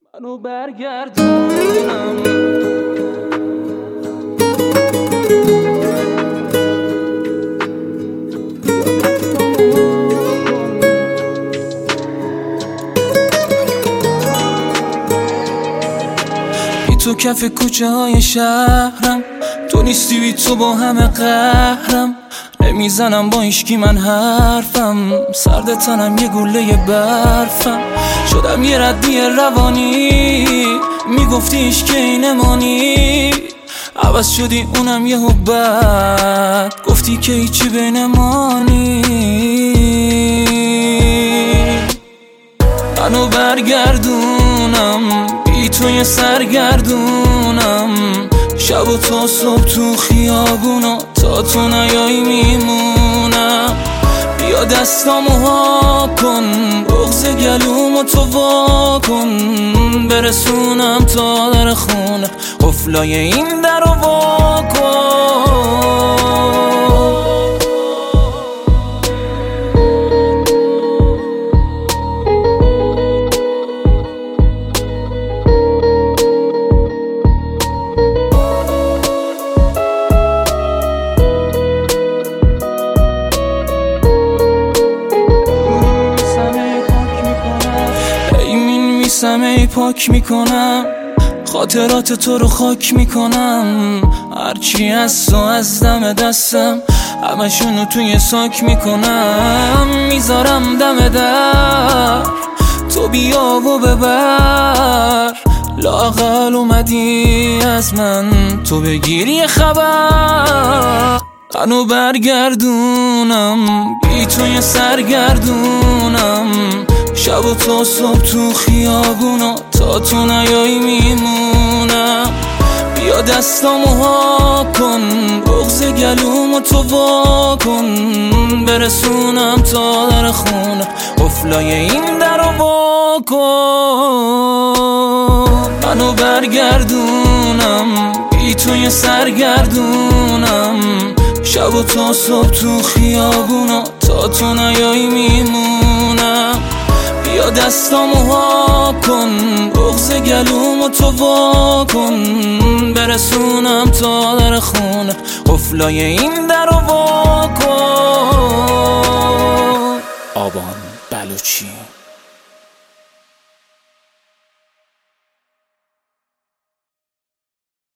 منو برگردونم. بی تو کف کوچه های شهرم، تو نیستی بی تو با همه قهرم. نمیزنم با هیچکی من حرفم، سرد تنم یه گله برفم. شدم یه ردی روانی، میگفتی هیچکی نمانی. عوض شدی اونم یه حبت، گفتی که هیچی بین ما نیست. منو برگردونم، بی تو یه سرگردونم. شب و تا صبح تو خیابونا، تا تو نیایی میمونم. بیا دستامو ها کن، بغض گلومو تو وا کن. برسونم تا در خونه، قفلای این در رو وا کن. ای پاک میکنم، خاطرات تو رو خاک میکنم. هرچی از تو از دم دستم، همشونو توی ساک میکنم. میذارم دم در، تو بیا و ببر. لااقل اومدی از من تو بگیری یه خبر. منو برگردونم، بی تو یه سرگردونم. شب و تا صبح تو خیابونا، تا تو نیایی میمونم. بیا دستامو ها کن، بغض گلومو تو وا کن. برسونم تا در خونه، قفلای این در رو وا کن. منو برگردونم، بی تو یه سرگردونم. شب و تا صبح تو خیابونا، تا تو نیایی میمونم. بیا دستامو ها کن، بغض گلومو تو وا کن. برسونم تا در خونه، قفلای این در رو وا کن. آبان بلوچی.